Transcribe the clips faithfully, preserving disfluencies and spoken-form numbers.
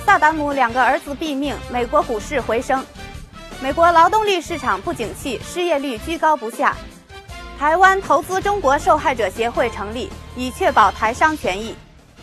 萨达姆两个儿子毙命，美国股市回升。美国劳动力市场不景气，失业率居高不下。台湾投资中国受害者协会成立，以确保台商权益。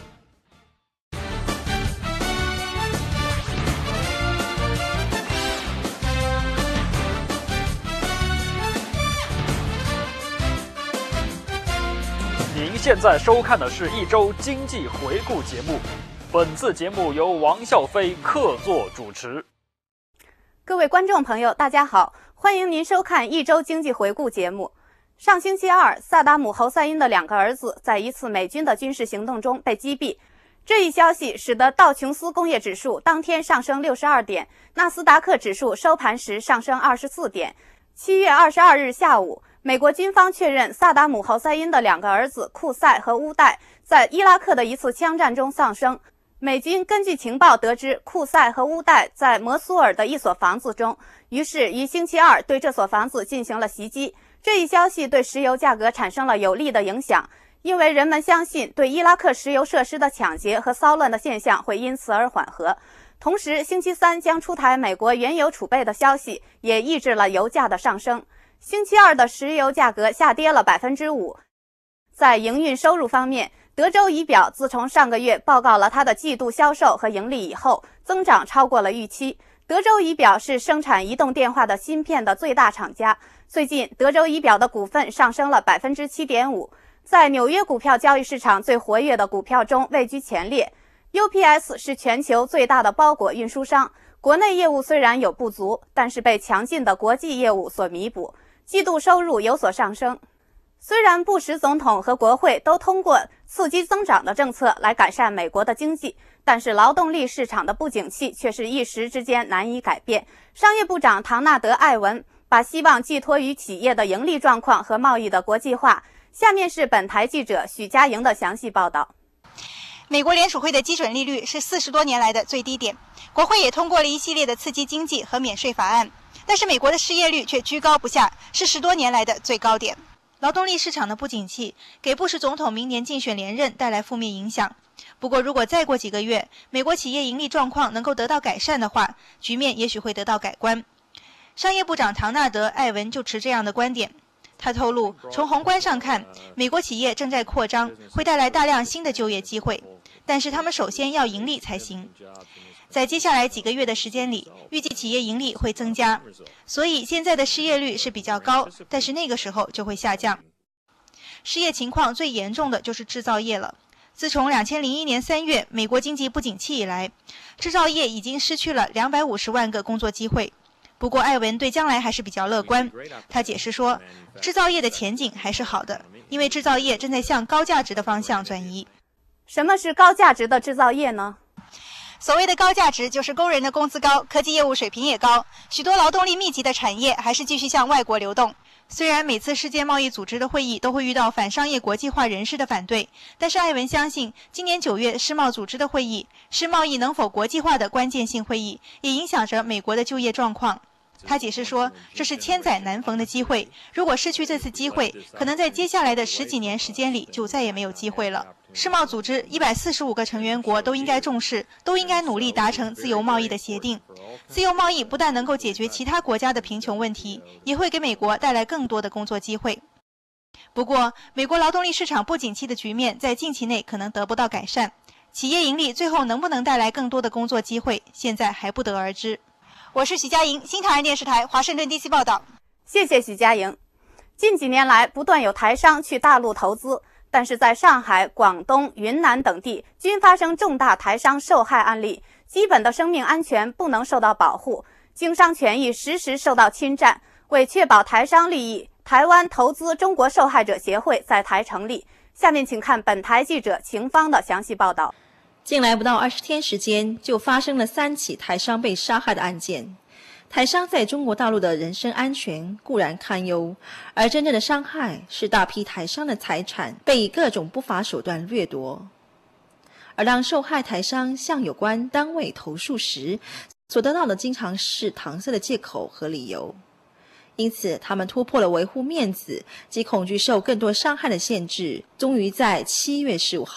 您现在收看的是一周经济回顾节目，本次节目由王笑飞客座主持。 各位观众朋友，大家好，欢迎您收看一周经济回顾节目。上星期二，萨达姆侯赛因的两个儿子在一次美军的军事行动中被击毙。这一消息使得道琼斯工业指数当天上升六十二点，纳斯达克指数收盘时上升二十四点。七月二十二日下午，美国军方确认萨达姆侯赛因的两个儿子库塞和乌代在伊拉克的一次枪战中丧生。美军根据情报得知库塞和乌代在摩苏尔的一所房子中，于是于星期二对这所房子进行了袭击。这一消息对石油价格产生了有利的影响，因为人们相信对伊拉克石油设施的抢劫和骚乱的现象会因此而缓和。同时，星期三将出台美国原油储备的消息也抑制了油价的上升。星期二的石油价格下跌了 百分之五。 在营运收入方面，德州仪表自从上个月报告了它的季度销售和盈利以后，增长超过了预期。德州仪表是生产移动电话的芯片的最大厂家，最近德州仪表的股份上升了 百分之七点五， 在纽约股票交易市场最活跃的股票中位居前列。 U P S 是全球最大的包裹运输商，国内业务虽然有不足，但是被强劲的国际业务所弥补，季度收入有所上升。虽然布什总统和国会都通过刺激增长的政策来改善美国的经济，但是劳动力市场的不景气却是一时之间难以改变。商业部长唐纳德·艾文把希望寄托于企业的盈利状况和贸易的国际化。下面是本台记者许佳莹的详细报道。 美国联储会的基准利率是四十多年来的最低点，国会也通过了一系列的刺激经济和免税法案，但是美国的失业率却居高不下，是十多年来的最高点。劳动力市场的不景气给布什总统明年竞选连任带来负面影响。不过，如果再过几个月，美国企业盈利状况能够得到改善的话，局面也许会得到改观。商业部长唐纳德·艾文就持这样的观点。他透露，从宏观上看，美国企业正在扩张，会带来大量新的就业机会，但是他们首先要盈利才行。在接下来几个月的时间里，预计企业盈利会增加，所以现在的失业率是比较高，但是那个时候就会下降。失业情况最严重的就是制造业了。自从二零零一年三月美国经济不景气以来，制造业已经失去了两百五十万个工作机会。不过艾文对将来还是比较乐观，他解释说，制造业的前景还是好的，因为制造业正在向高价值的方向转移。 什么是高价值的制造业呢？ 所谓的高价值就是工人的工资高，科技业务水平也高，许多劳动力密集的产业还是继续向外国流动。虽然每次世界贸易组织的会议都会遇到反商业国际化人士的反对，但是艾文相信今年九月世贸组织的会议是贸易能否国际化的关键性会议，也影响着美国的就业状况。他解释说，这是千载难逢的机会，如果失去这次机会，可能在接下来的十几年时间里就再也没有机会了。世贸组织一百四十五个成员国都应该重视，都应该努力达成自由贸易的协定。自由贸易不但能够解决其他国家的贫穷问题，也会给美国带来更多的工作机会。不过，美国劳动力市场不景气的局面在近期内可能得不到改善，企业盈利最后能不能带来更多的工作机会，现在还不得而知。我是许佳莹，新唐人电视台华盛顿 D C 报道。 谢谢许佳莹。近几年来，不断有台商去大陆投资，但是在上海、广东、云南等地均发生重大台商受害案例，基本的生命安全不能受到保护，经商权益时时受到侵占。为确保台商利益，台湾投资中国受害者协会在台成立。下面请看本台记者秦芳的详细报道。 近来不到二十天时间，就发生了三起台商被杀害的案件。台商在中国大陆的人身安全固然堪忧，而真正的伤害是大批台商的财产被以各种不法手段掠夺。而当受害台商向有关单位投诉时，所得到的经常是搪塞的借口和理由。因此，他们突破了维护面子及恐惧受更多伤害的限制，终于在七月十五号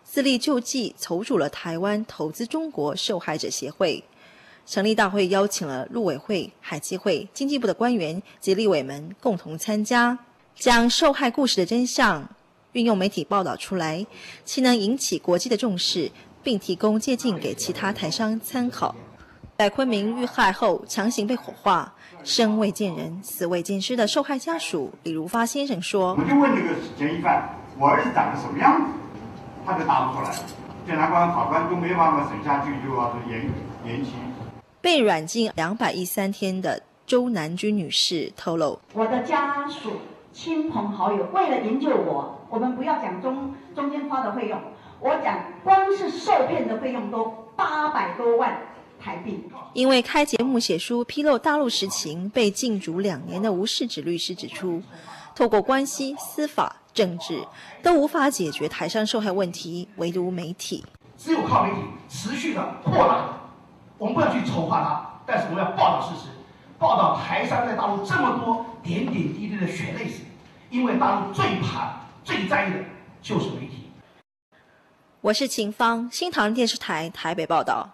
自力救济筹组了台湾投资中国受害者协会。成立大会邀请了陆委会、海基会、经济部的官员及立委们共同参加，将受害故事的真相运用媒体报道出来，期能引起国际的重视，并提供借鉴给其他台商参考。在昆明遇害后强行被火化，生未见人，死未见尸的受害家属李如发先生说：“ 我就问这个嫌疑犯，我儿子长得什么样子，他就答不出来。检察官、法官都没办法审下去，就要是延延期。” 被软禁两百一十三天的周南君女士透露：“ 我的家属、亲朋好友为了营救我，我们不要讲中中间花的费用，我讲光是受骗的费用都八百多万。”台币。 因为开节目写书披露大陆实情被禁足两年的吴世芷律师指出，透过关系、司法、政治都无法解决台商受害问题，唯独媒体。 只有靠媒体持续的破烂，我们不要去丑化它，但是我们要报道事实，报道台商在大陆这么多点点滴滴的血泪史，因为大陆最怕、最在意的就是媒体。 我是秦芳，新唐人电视台台北报道。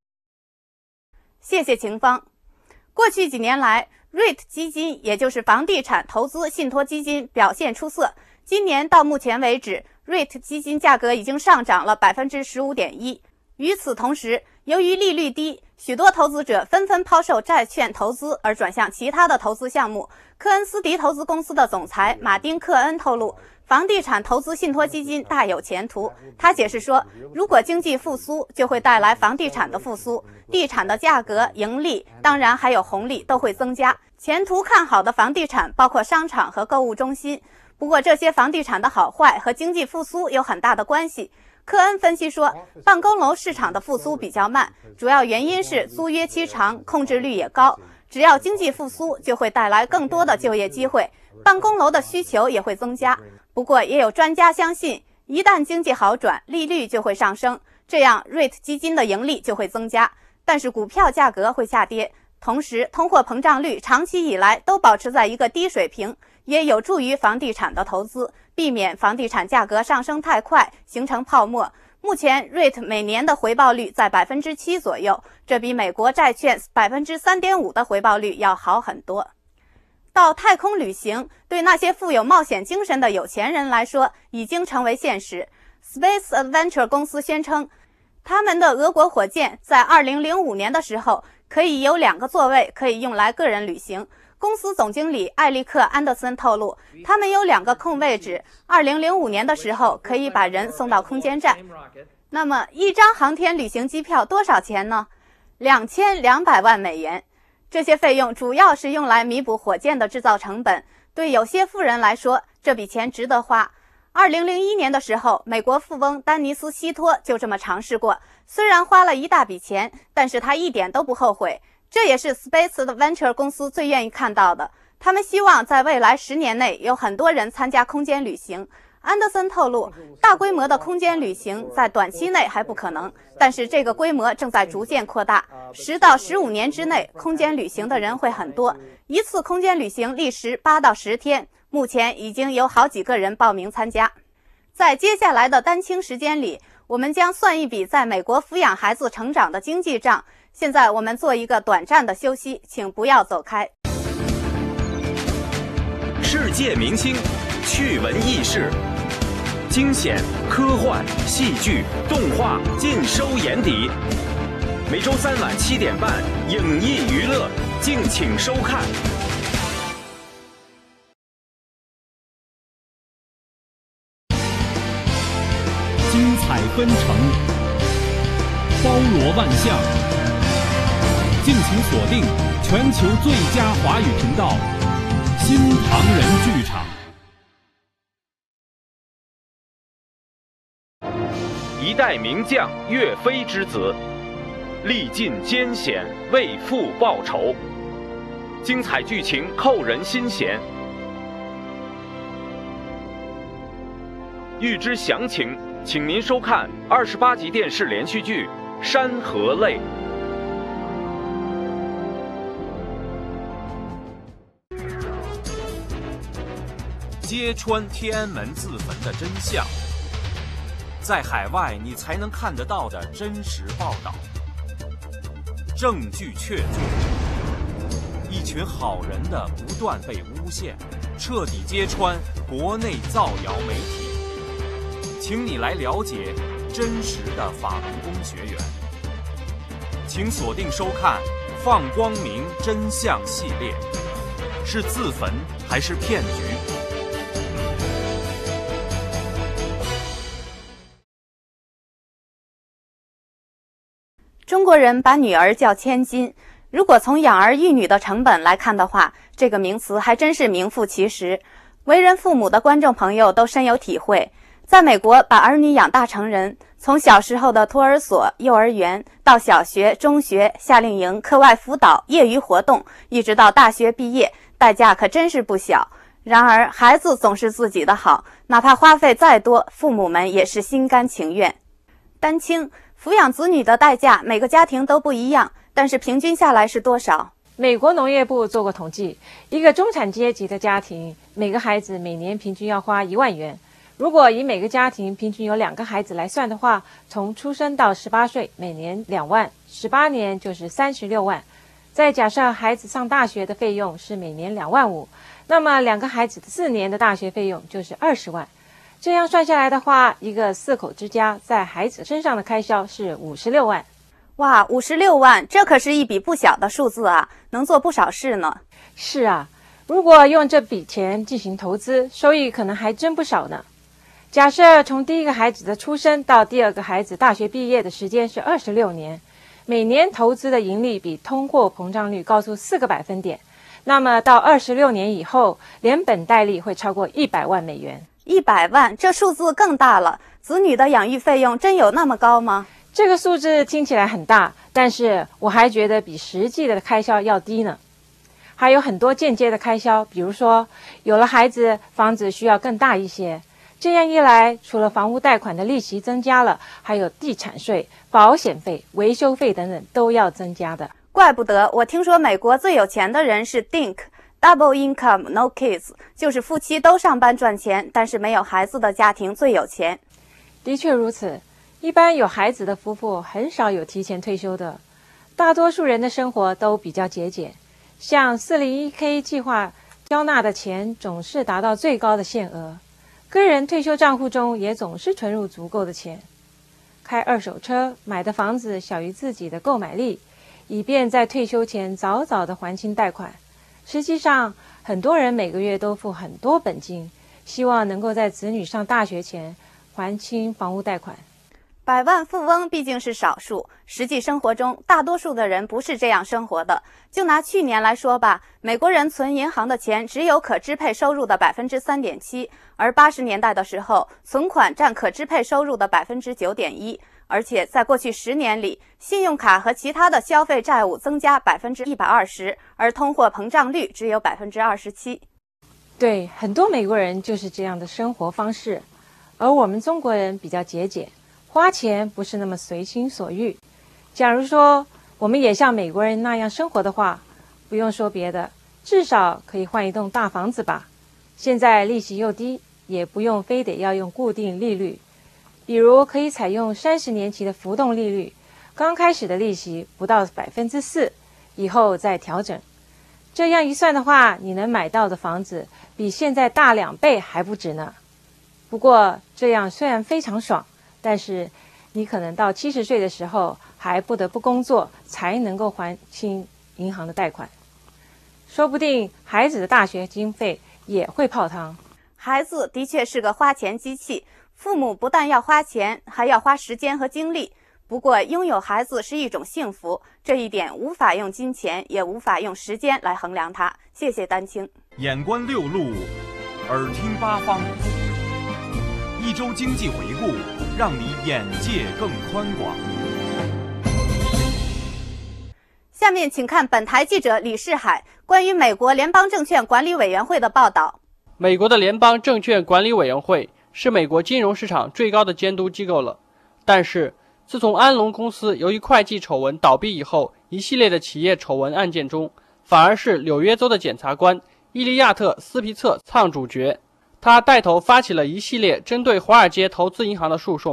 谢谢秦芳。过去几年来 ，R E I T 基金，也就是房地产投资信托基金表现出色。今年到目前为止 ，R E I T 基金价格已经上涨了 百分之十五点一。与此同时，由于利率低，许多投资者纷纷抛售债券投资，而转向其他的投资项目。科恩斯迪投资公司的总裁马丁·克恩透露，房地产投资信托基金大有前途。他解释说，如果经济复苏，就会带来房地产的复苏，地产的价格、盈利，当然还有红利都会增加。前途看好的房地产包括商场和购物中心。不过，这些房地产的好坏和经济复苏有很大的关系。科恩分析说，办公楼市场的复苏比较慢，主要原因是租约期长，控制率也高。只要经济复苏，就会带来更多的就业机会，办公楼的需求也会增加。不过，也有专家相信，一旦经济好转，利率就会上升，这样 R E I T 基金的盈利就会增加，但是股票价格会下跌。同时，通货膨胀率长期以来都保持在一个低水平，也有助于房地产的投资，避免房地产价格上升太快，形成泡沫。目前 R E I T 每年的回报率在 百分之七 左右，这比美国债券 百分之三点五 的回报率要好很多。到太空旅行对那些富有冒险精神的有钱人来说已经成为现实。Space Adventure 公司宣称，他们的俄国火箭在二零零五年的时候可以有两个座位可以用来个人旅行。公司总经理艾利克·安德森透露，他们有两个空位置，二零零五年的时候可以把人送到空间站。那么一张航天旅行机票多少钱呢？两千两百万美元。这些费用主要是用来弥补火箭的制造成本，对有些富人来说，这笔钱值得花。二零零一年的时候，美国富翁丹尼斯·希托就这么尝试过，虽然花了一大笔钱，但是他一点都不后悔。这也是 Space Adventure 公司最愿意看到的。他们希望在未来十年内有很多人参加空间旅行。安德森透露，大规模的空间旅行在短期内还不可能，但是这个规模正在逐渐扩大。十到十五年之内，空间旅行的人会很多。一次空间旅行历时八到十天，目前已经有好几个人报名参加。在接下来的单亲时间里，我们将算一笔在美国抚养孩子成长的经济账。现在我们做一个短暂的休息，请不要走开。 世界明星，趣闻轶事，惊险、科幻、戏剧、动画尽收眼底。每周三晚七点半，影艺娱乐，敬请收看。 精彩纷呈，包罗万象。敬请锁定全球最佳华语频道《新唐人剧场》。 一代名将岳飞之子，历尽艰险为父报仇，精彩剧情扣人心弦。欲知详情，请您收看二十八集电视连续剧《山河泪》。揭穿天安门自焚的真相， 在海外你才能看得到的真实报道。证据确凿，一群好人的不断被诬陷，彻底揭穿国内造谣媒体。请你来了解真实的法轮功学员。请锁定收看《放光明真相》系列，是自焚还是骗局？ 中国人把女儿叫千金，如果从养儿育女的成本来看的话，这个名词还真是名副其实。为人父母的观众朋友都深有体会。在美国，把儿女养大成人，从小时候的托儿所、幼儿园，到小学、中学、夏令营、课外辅导、业余活动，一直到大学毕业，代价可真是不小。然而，孩子总是自己的好，哪怕花费再多，父母们也是心甘情愿。丹青，抚养子女的代价每个家庭都不一样，但是平均下来是多少？ 美国农业部做过统计，一个中产阶级的家庭，每个孩子每年平均要花一万元。如果以每个家庭平均有两个孩子来算的话，从出生到十八岁，每年两万，十八年就是三十六万。再加上孩子上大学的费用是每年两万五，那么两个孩子四年的大学费用就是二十万。这样算下来的话，一个四口之家在孩子身上的开销是五十六万。 哇，五十六万，这可是一笔不小的数字啊，能做不少事呢。 是啊，如果用这笔钱进行投资，收益可能还真不少呢。假设从第一个孩子的出生到第二个孩子大学毕业的时间是二十六年，每年投资的盈利比通货膨胀率高出四个百分点，那么到二十六年以后，连本带利会超过一百万美元。 一百万，这数字更大了。子女的养育费用真有那么高吗？ 这个数字听起来很大，但是我还觉得比实际的开销要低呢。还有很多间接的开销，比如说有了孩子，房子需要更大一些。这样一来，除了房屋贷款的利息增加了，还有地产税、保险费、维修费等等都要增加的。 怪不得我听说美国最有钱的人是 D I N C。Double income, no kids， 就是夫妻都上班赚钱，但是没有孩子的家庭最有钱。 的确如此，一般有孩子的夫妇很少有提前退休的，大多数人的生活都比较节俭。像 四零一 K 计划交纳的钱总是达到最高的限额，个人退休账户中也总是存入足够的钱。开二手车，买的房子小于自己的购买力，以便在退休前早早的还清贷款。实际上，很多人每个月都付很多本金，希望能够在子女上大学前还清房屋贷款。 百万富翁毕竟是少数，实际生活中大多数的人不是这样生活的。就拿去年来说吧，美国人存银行的钱只有可支配收入的 百分之三点七， 而八十年代的时候，存款占可支配收入的 百分之九点一。而且在过去十年里，信用卡和其他的消费债务增加 百分之一百二十， 而通货膨胀率只有 百分之二十七。 对，很多美国人就是这样的生活方式，而我们中国人比较节俭，花钱不是那么随心所欲。假如说我们也像美国人那样生活的话，不用说别的，至少可以换一栋大房子吧。现在利息又低，也不用非得要用固定利率，比如可以采用三十年期的浮动利率，刚开始的利息不到 百分之四， 以后再调整。这样一算的话，你能买到的房子比现在大两倍还不止呢。不过这样虽然非常爽，但是你可能到七十岁的时候还不得不工作，才能够还清银行的贷款。说不定孩子的大学经费也会泡汤。 孩子的确是个花钱机器，父母不但要花钱，还要花时间和精力。不过拥有孩子是一种幸福，这一点无法用金钱，也无法用时间来衡量它。谢谢丹青。 眼观六路，耳听八方，一周经济回顾，让你眼界更宽广。 下面请看本台记者李世海关于美国联邦证券管理委员会的报道。 美国的联邦证券管理委员会是美国金融市场最高的监督机构了，但是自从安龙公司由于会计丑闻倒闭以后，一系列的企业丑闻案件中，反而是纽约州的检察官伊利亚特·斯皮策唱主角。他带头发起了一系列针对华尔街投资银行的诉讼，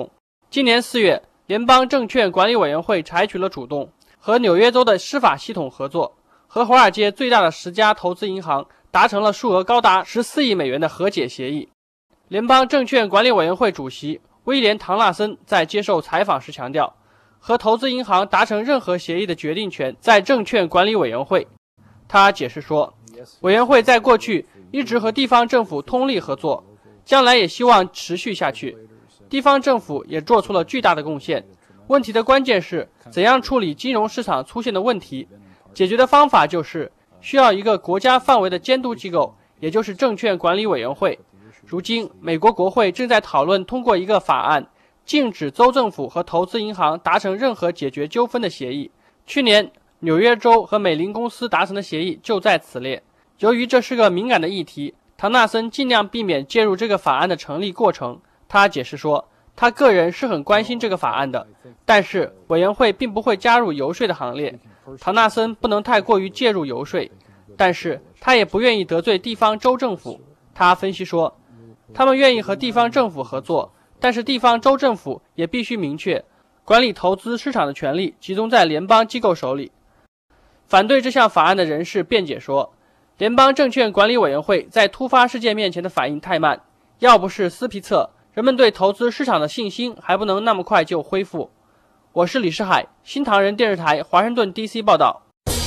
今年四月，联邦证券管理委员会采取了主动，和纽约州的司法系统合作，和华尔街最大的十家投资银行达成了数额高达十四亿美元的和解协议。联邦证券管理委员会主席威廉·唐纳森在接受采访时强调，和投资银行达成任何协议的决定权在证券管理委员会。他解释说，委员会在过去一直和地方政府通力合作，将来也希望持续下去。地方政府也做出了巨大的贡献。问题的关键是怎样处理金融市场出现的问题，解决的方法就是需要一个国家范围的监督机构，也就是证券管理委员会。如今，美国国会正在讨论通过一个法案，禁止州政府和投资银行达成任何解决纠纷的协议。去年，纽约州和美林公司达成的协议就在此列。由于这是个敏感的议题，唐纳森尽量避免介入这个法案的成立过程。他解释说，他个人是很关心这个法案的，但是委员会并不会加入游说的行列。唐纳森不能太过于介入游说，但是他也不愿意得罪地方州政府。他分析说，他们愿意和地方政府合作，但是地方州政府也必须明确，管理投资市场的权利集中在联邦机构手里。反对这项法案的人士辩解说，联邦证券管理委员会在突发事件面前的反应太慢，要不是斯皮策，人们对投资市场的信心还不能那么快就恢复。我是李世海，新唐人电视台华盛顿 D C 报道。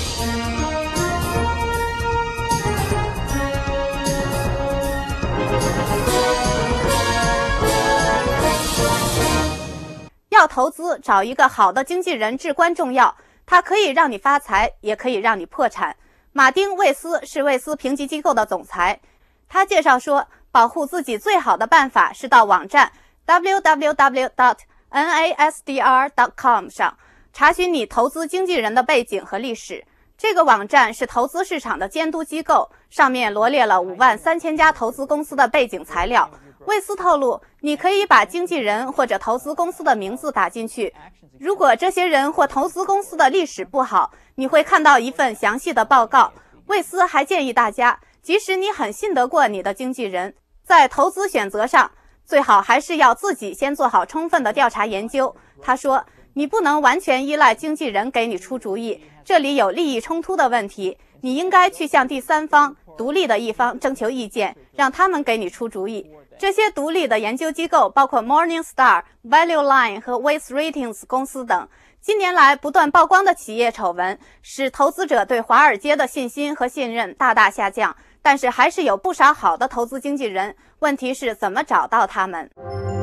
要投资，找一个好的经纪人至关重要，它可以让你发财，也可以让你破产。马丁·魏斯是魏斯评级机构的总裁，他介绍说，保护自己最好的办法是到网站 w w w dot n a s d r dot com 上查询你投资经纪人的背景和历史。这个网站是投资市场的监督机构，上面罗列了五万三千家投资公司的背景材料。魏斯透露，你可以把经纪人或者投资公司的名字打进去，如果这些人或投资公司的历史不好，你会看到一份详细的报告。魏斯还建议大家，即使你很信得过你的经纪人，在投资选择上，最好还是要自己先做好充分的调查研究。他说，你不能完全依赖经纪人给你出主意，这里有利益冲突的问题，你应该去向第三方、独立的一方征求意见，让他们给你出主意。这些独立的研究机构包括 Morningstar、Value Line 和 Weiss Ratings 公司等。近年来不断曝光的企业丑闻，使投资者对华尔街的信心和信任大大下降，但是还是有不少好的投资经纪人，问题是怎么找到他们。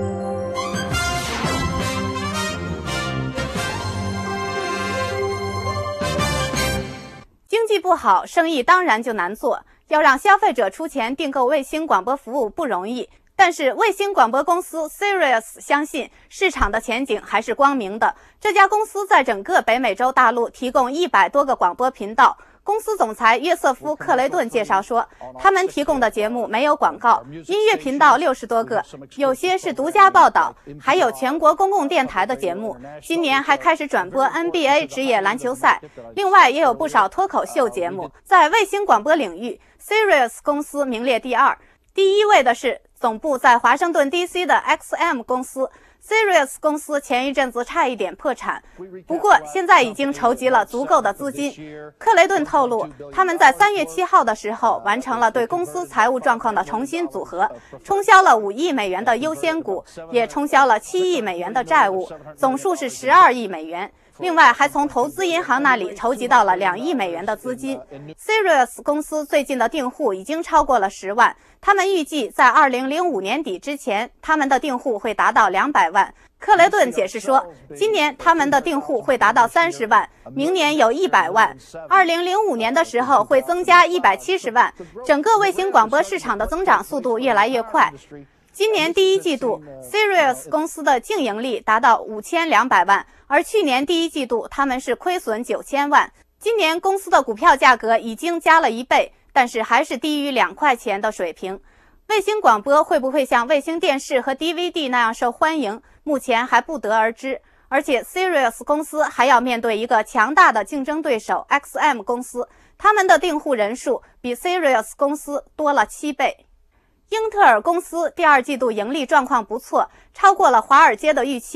经济不好，生意当然就难做，要让消费者出钱订购卫星广播服务不容易。但是卫星广播公司 Sirius 相信市场的前景还是光明的。这家公司在整个北美洲大陆提供一百多个广播频道。公司总裁约瑟夫·克雷顿介绍说，他们提供的节目没有广告，音乐频道六十多个，有些是独家报道，还有全国公共电台的节目。今年还开始转播 N B A 职业篮球赛，另外也有不少脱口秀节目。在卫星广播领域 ，Sirius 公司名列第二，第一位的是总部在华盛顿 D C 的 X M 公司。Sirius 公司前一阵子差一点破产，不过现在已经筹集了足够的资金。克雷顿透露，他们在三月七号的时候完成了对公司财务状况的重新组合，冲销了五亿美元的优先股，也冲销了七亿美元的债务，总数是十二亿美元。另外，还从投资银行那里筹集到了两亿美元的资金。Sirius 公司最近的订户已经超过了十万，他们预计在二零零五年底之前，他们的订户会达到两百万。克雷顿解释说，今年他们的订户会达到三十万，明年有一百万，二零零五年的时候会增加一百七十万。整个卫星广播市场的增长速度越来越快。今年第一季度 Sirius 公司的净盈利达到五千两百万，而去年第一季度他们是亏损九千万。今年公司的股票价格已经加了一倍，但是还是低于两块钱的水平。卫星广播会不会像卫星电视和 D V D 那样受欢迎，目前还不得而知。而且 Sirius 公司还要面对一个强大的竞争对手 X M 公司，他们的订户人数比 Sirius 公司多了七倍。英特尔公司第二季度盈利状况不错，超过了华尔街的预期。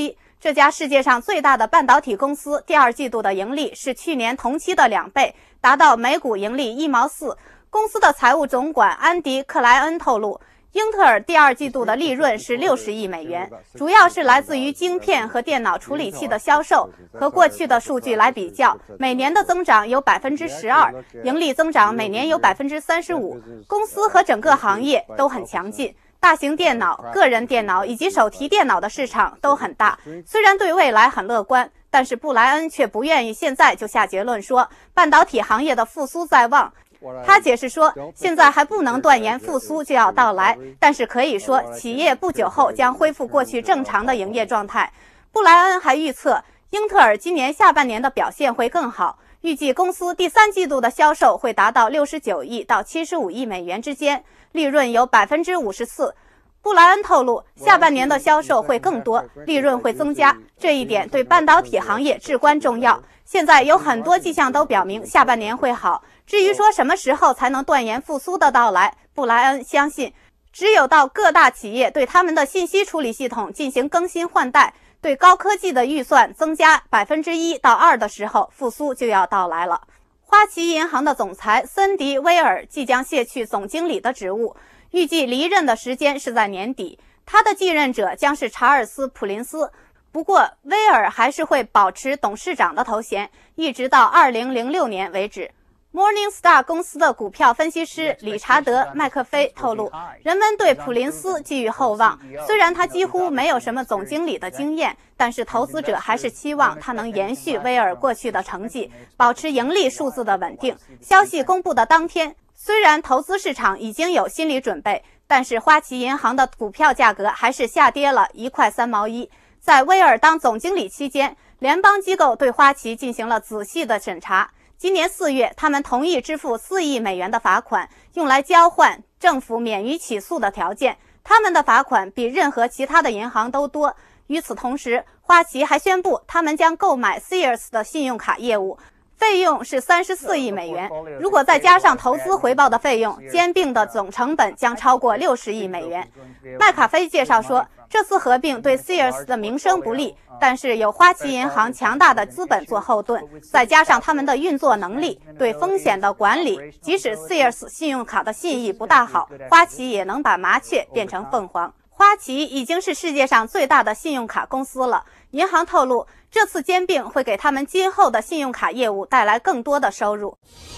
这家世界上最大的半导体公司第二季度的盈利是去年同期的两倍，达到每股盈利一毛四。公司的财务总管安迪·克莱恩透露，英特尔第二季度的利润是六十亿美元，主要是来自于晶片和电脑处理器的销售。和过去的数据来比较，每年的增长有百分之十二，盈利增长每年有百分之三十五。公司和整个行业都很强劲。大型电脑、个人电脑以及手提电脑的市场都很大，虽然对未来很乐观，但是布莱恩却不愿意现在就下结论说半导体行业的复苏在望。他解释说，现在还不能断言复苏就要到来，但是可以说企业不久后将恢复过去正常的营业状态。布莱恩还预测，英特尔今年下半年的表现会更好，预计公司第三季度的销售会达到六十九亿到七十五亿美元之间，利润有百分之五十四。布莱恩透露，下半年的销售会更多，利润会增加，这一点对半导体行业至关重要。现在有很多迹象都表明下半年会好。至于说什么时候才能断言复苏的到来，布莱恩相信，只有到各大企业对他们的信息处理系统进行更新换代，对高科技的预算增加百分之一到二的时候，复苏就要到来了。花旗银行的总裁森迪·威尔即将卸去总经理的职务，预计离任的时间是在年底，他的继任者将是查尔斯·普林斯。不过，威尔还是会保持董事长的头衔，一直到二零零六年为止。Morningstar 公司的股票分析师理查德·麦克菲透露，人们对普林斯寄予厚望，虽然他几乎没有什么总经理的经验，但是投资者还是期望他能延续威尔过去的成绩，保持盈利数字的稳定。消息公布的当天，虽然投资市场已经有心理准备，但是花旗银行的股票价格还是下跌了一块三毛一。在威尔当总经理期间，联邦机构对花旗进行了仔细的审查。今年四月，他们同意支付四亿美元的罚款，用来交换政府免于起诉的条件。他们的罚款比任何其他的银行都多。与此同时，花旗还宣布，他们将购买 Sears 的信用卡业务，费用是三十四亿美元。如果再加上投资回报的费用，兼并的总成本将超过六十亿美元。麦卡菲介绍说，这次合并对 Sears 的名声不利，但是有花旗银行强大的资本做后盾，再加上他们的运作能力、对风险的管理，即使 Sears 信用卡的信誉不大好，花旗也能把麻雀变成凤凰。花旗已经是世界上最大的信用卡公司了。银行透露，这次兼并会给他们今后的信用卡业务带来更多的收入。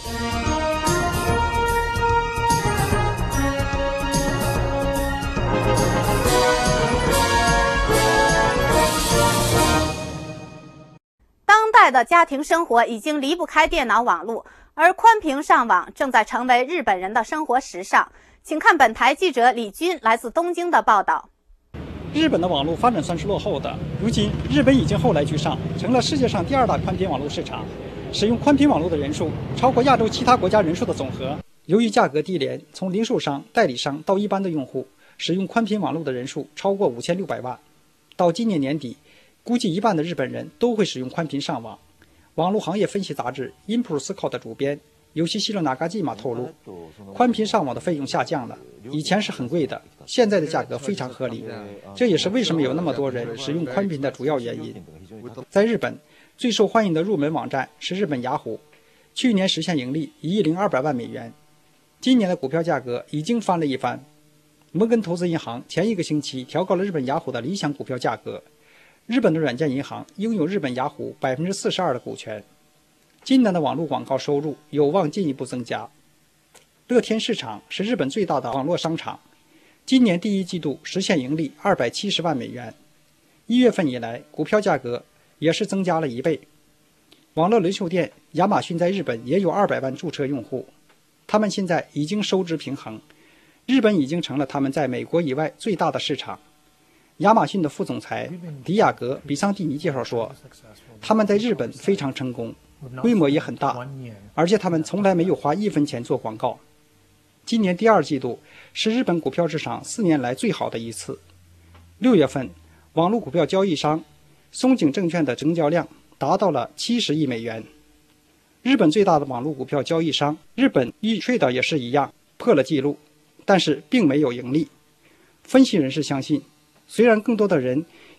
当代的家庭生活已经离不开电脑网络，而宽屏上网正在成为日本人的生活时尚。请看本台记者李军来自东京的报道。 日本的网络发展算是落后的，如今日本已经后来居上，成了世界上第二大宽频网络市场，使用宽频网络的人数超过亚洲其他国家人数的总和。由于价格低廉，从零售商、代理商到一般的用户，使用宽频网络的人数超过五千六百万。到今年年底，估计一半的日本人都会使用宽频上网。网络行业分析杂志 Impulse Scout 的主编尤西西罗纳嘎季马透露，宽频上网的费用下降了，以前是很贵的，现在的价格非常合理，这也是为什么有那么多人使用宽频的主要原因。在日本，最受欢迎的入门网站是日本雅虎，去年实现盈利一亿零二百万美元，今年的股票价格已经翻了一番。摩根投资银行前一个星期调高了日本雅虎的理想股票价格，日本的软件银行拥有日本雅虎百分之四十二的股权。今年的网络广告收入有望进一步增加。乐天市场是日本最大的网络商场，今年第一季度实现盈利二百七十万美元，一月份以来股票价格也是增加了一倍。网络零售店亚马逊在日本也有二百万注册用户，他们现在已经收支平衡，日本已经成了他们在美国以外最大的市场。亚马逊的副总裁迪亚格比桑蒂尼介绍说，他们在日本非常成功，规模也很大，而且他们从来没有花一分钱做广告。今年第二季度是日本股票市场四年来最好的一次。六月份，网络股票交易商松井证券的成交量达到了七十亿美元。日本最大的网络股票交易商日本 E-Trade 也是一样，破了纪录，但是并没有盈利。分析人士相信，虽然更多的人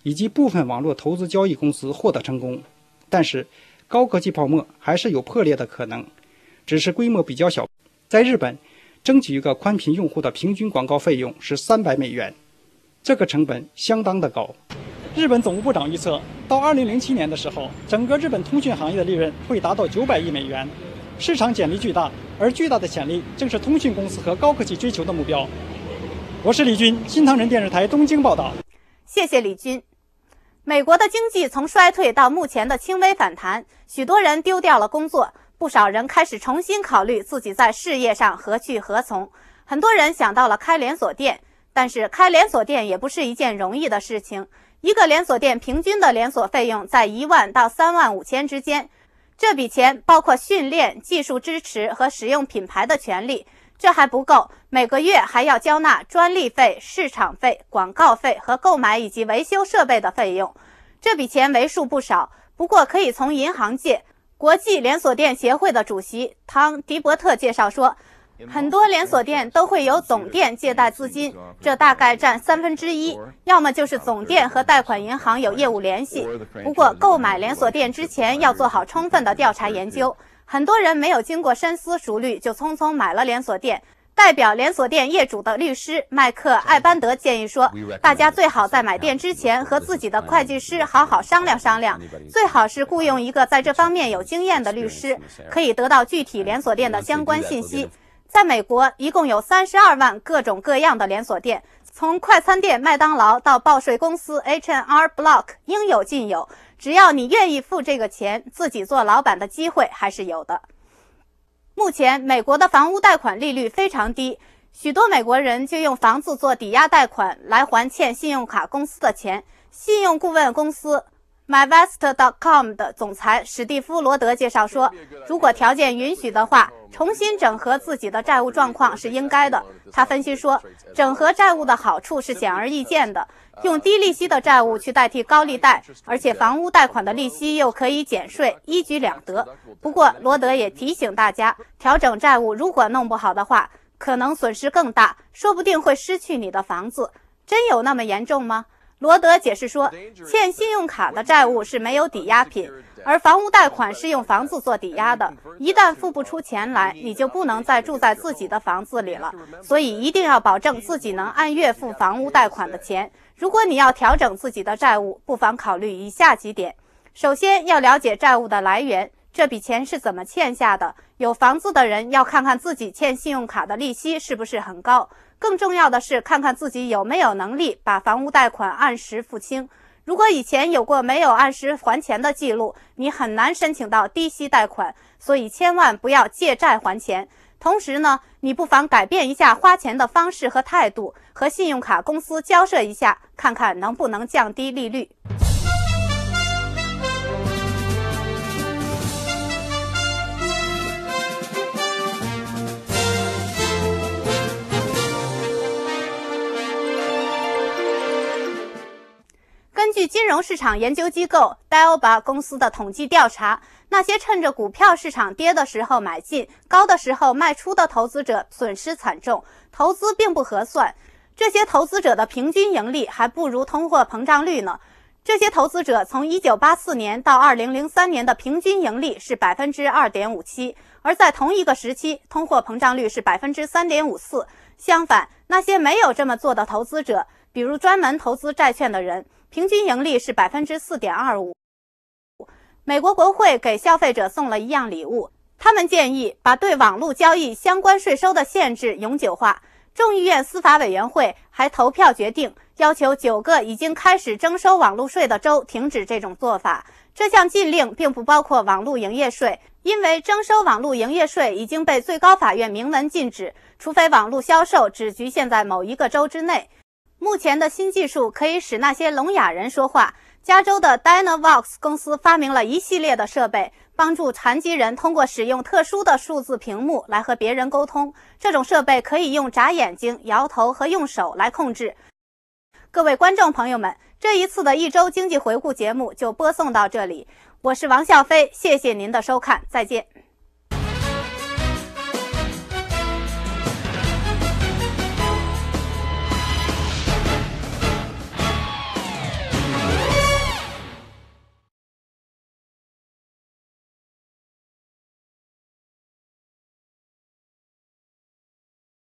以及部分网络投资交易公司获得成功，但是高科技泡沫还是有破裂的可能，只是规模比较小。在日本，争取一个宽频用户的平均广告费用是三百美元，这个成本相当的高。日本总务部长预测，到二零零七年的时候，整个日本通讯行业的利润会达到九百亿美元，市场潜力巨大，而巨大的潜力正是通讯公司和高科技追求的目标。我是李军，新唐人电视台东京报道。 谢谢李军。美国的经济从衰退到目前的轻微反弹，许多人丢掉了工作，不少人开始重新考虑自己在事业上何去何从。很多人想到了开连锁店，但是开连锁店也不是一件容易的事情。一个连锁店平均的连锁费用在一万到三万五千之间，这笔钱包括训练、技术支持和使用品牌的权利。这还不够，每个月还要交纳专利费、市场费、广告费和购买以及维修设备的费用。这笔钱为数不少，不过可以从银行借。国际连锁店协会的主席汤·迪伯特介绍说，很多连锁店都会由总店借贷资金，这大概占三分之一，要么就是总店和贷款银行有业务联系。不过购买连锁店之前要做好充分的调查研究，很多人没有经过深思熟虑就匆匆买了连锁店。代表连锁店业主的律师麦克·艾班德建议说，大家最好在买店之前和自己的会计师好好商量商量，最好是雇佣一个在这方面有经验的律师，可以得到具体连锁店的相关信息。在美国，一共有三十二万各种各样的连锁店，从快餐店麦当劳到报税公司 H and R Block 应有尽有。只要你愿意付这个钱，自己做老板的机会还是有的。目前，美国的房屋贷款利率非常低，许多美国人就用房子做抵押贷款来还欠信用卡公司的钱。信用顾问公司 myvest dot com 的总裁史蒂夫·罗德介绍说，如果条件允许的话，重新整合自己的债务状况是应该的。他分析说，整合债务的好处是显而易见的，用低利息的债务去代替高利贷，而且房屋贷款的利息又可以减税，一举两得。不过罗德也提醒大家，调整债务如果弄不好的话，可能损失更大，说不定会失去你的房子。真有那么严重吗？罗德解释说，欠信用卡的债务是没有抵押品，而房屋贷款是用房子做抵押的，一旦付不出钱来，你就不能再住在自己的房子里了。所以一定要保证自己能按月付房屋贷款的钱。如果你要调整自己的债务，不妨考虑以下几点。首先要了解债务的来源，这笔钱是怎么欠下的。有房子的人要看看自己欠信用卡的利息是不是很高，更重要的是看看自己有没有能力把房屋贷款按时付清。如果以前有过没有按时还钱的记录，你很难申请到低息贷款，所以千万不要借债还钱。同时呢，你不妨改变一下花钱的方式和态度，和信用卡公司交涉一下，看看能不能降低利率。根据金融市场研究机构 Dalba 公司的统计调查，那些趁着股票市场跌的时候买进，高的时候卖出的投资者损失惨重，投资并不合算。这些投资者的平均盈利还不如通货膨胀率呢。这些投资者从一九八四年到二零零三年的平均盈利是 百分之二点五七， 而在同一个时期，通货膨胀率是 百分之三点五四。相反，那些没有这么做的投资者，比如专门投资债券的人，平均盈利是 百分之四点二五。 美国国会给消费者送了一样礼物，他们建议把对网络交易相关税收的限制永久化。众议院司法委员会还投票决定，要求九个已经开始征收网络税的州停止这种做法。这项禁令并不包括网络营业税，因为征收网络营业税已经被最高法院明文禁止，除非网络销售只局限在某一个州之内。目前的新技术可以使那些聋哑人说话。加州的 Dynavox 公司发明了一系列的设备，帮助残疾人通过使用特殊的数字屏幕来和别人沟通。这种设备可以用眨眼睛、摇头和用手来控制。各位观众朋友们，这一次的一周经济回顾节目就播送到这里，我是王笑飞，谢谢您的收看，再见。